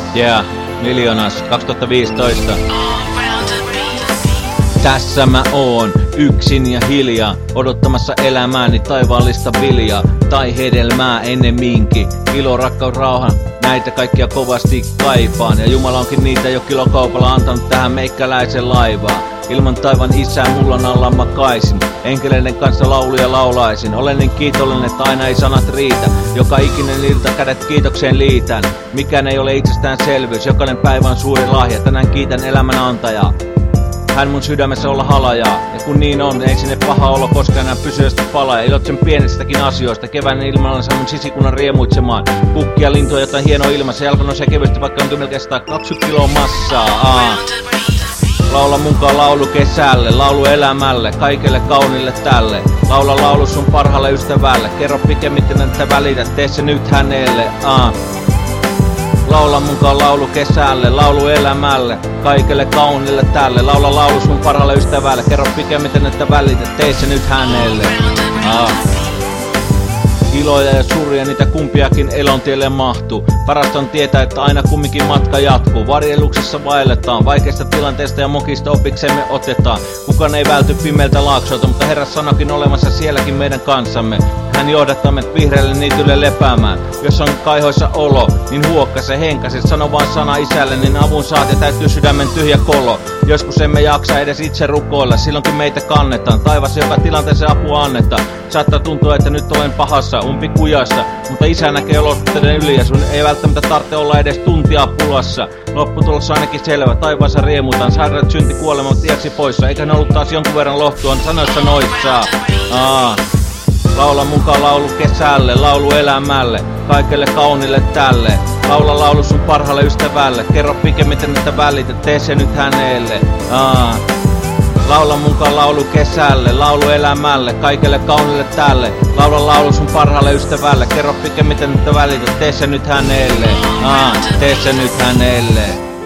Yeah, Miljoonas 2015. Tässä mä oon, yksin ja hiljaa, odottamassa elämääni taivaallista viljaa, tai hedelmää ennemminkin. Ilo, rakkaus, rauha, näitä kaikkia kovasti kaipaan, ja Jumala onkin niitä jo kilokaupalla antanut tähän meikäläisen laivaan. Ilman taivaan isää mulla on alla makaisin, enkeleiden kanssa lauluja laulaisin. Olen niin kiitollinen, että aina ei sanat riitä, joka ikinen ilta kädet kiitokseen liitän. Mikään ei ole itsestäänselvyys, jokainen päivä on suuri lahja, tänään kiitän elämän antajaa. Hän mun sydämessä olla halajaa, ja kun niin on, ei sinne paha olo koskaan enää pysyvästi palaa. Ja iloitsen pienistäkin asioista, kevään ilmalla saa mun sisikunnan riemuitsemaan. Kukkia, lintuja, jotain hienoa ilmassa, jalka nousee kevyesti, vaikka onkin melkein 120 kiloa massaa. Laula munkaan laulu kesälle, laulu elämälle, kaikelle kaunille tälle. Laula laulu sun parhaalle ystävälle, kerro pikemmin että välität, tee se nyt hänelle. Laula munkaan laulu kesälle, laulu elämälle, kaikelle kaunille tälle. Laula laulu sun parhaalle ystävälle, kerro pikemmin että välität, tee se nyt hänelle. Iloja ja suria, niitä kumpiakin elontielle mahtuu. Parasta on tietää, että aina kumminkin matka jatkuu. Varjeluksessa vaelletaan, vaikeista tilanteista ja mokista opiksemme otetaan. Kukaan ei välty pimeältä laaksoilta, mutta Herra sanokin olemassa sielläkin meidän kanssamme. Hän johdattaa meidät vihreälle niitylle lepäämään. Jos on kaihoissa olo, niin huokkase, henkase, sano vaan sana isälle, niin avun saat ja täytyy sydämen tyhjä kolo. Joskus emme jaksa edes itse rukoilla, silloinkin meitä kannetaan. Taivas joka tilanteeseen apua annetaan. Saattaa tuntua, että nyt olen pahassa, umpikujassa, mutta isä näkee olosuhteiden yli ja sun ei välttämättä tarvitse olla edes tuntia pulassa. Lopputulos ainakin selvä, taivaassa riemutaan, sairaat synti kuolemat tieksi poissa, eikä ne ollut taas jonkun verran lohtua sanoissa noissa. Laula munkaan laulu kesälle, laulu elämälle, kaikelle kaunille tälle. Laula laulu sun parhaalle ystävälle, kerro pikemmin että välität, tee se nyt hänelle. Laula munkaan laulu kesälle, laulu elämälle, kaikelle kaunille tälle. Laula laulu sun parhaalle ystävälle, kerro pikemmin että välität, tee se nyt hänelle. Tee se nyt hänelle.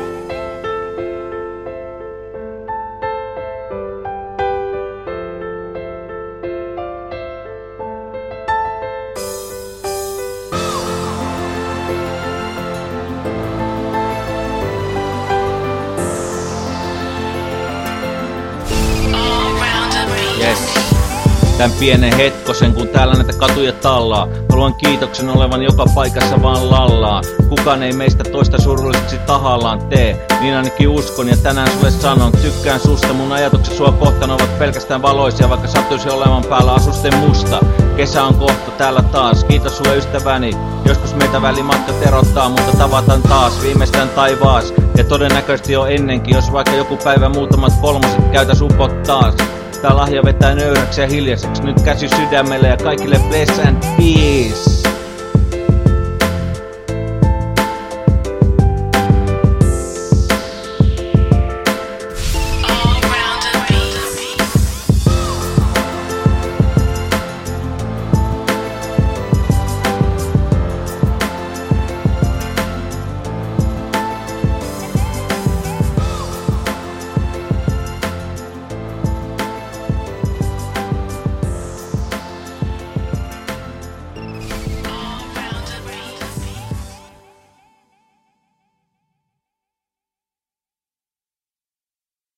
Tän pienen hetkosen, kun täällä näitä katuja tallaa. Haluan kiitoksen olevan joka paikassa vaan lallaa. Kukaan ei meistä toista surulliseksi tahallaan tee. Niin ainakin uskon ja tänään sulle sanon. Tykkään susta, mun ajatukset sua kohtaan ovat pelkästään valoisia. Vaikka sattuisi olevan päällä asusten musta. Kesä on kohta täällä taas, kiitos sulle ystäväni. Joskus meitä välimatkat erottaa, mutta tavataan taas viimeistään taivaas. Ja todennäköisesti jo ennenkin, jos vaikka joku päivä muutamat kolmoset käytäs upot taas. Tää lahja vetää nöyräksi ja hiljaiseksi, nyt käsi sydämelle ja kaikille bless and peace.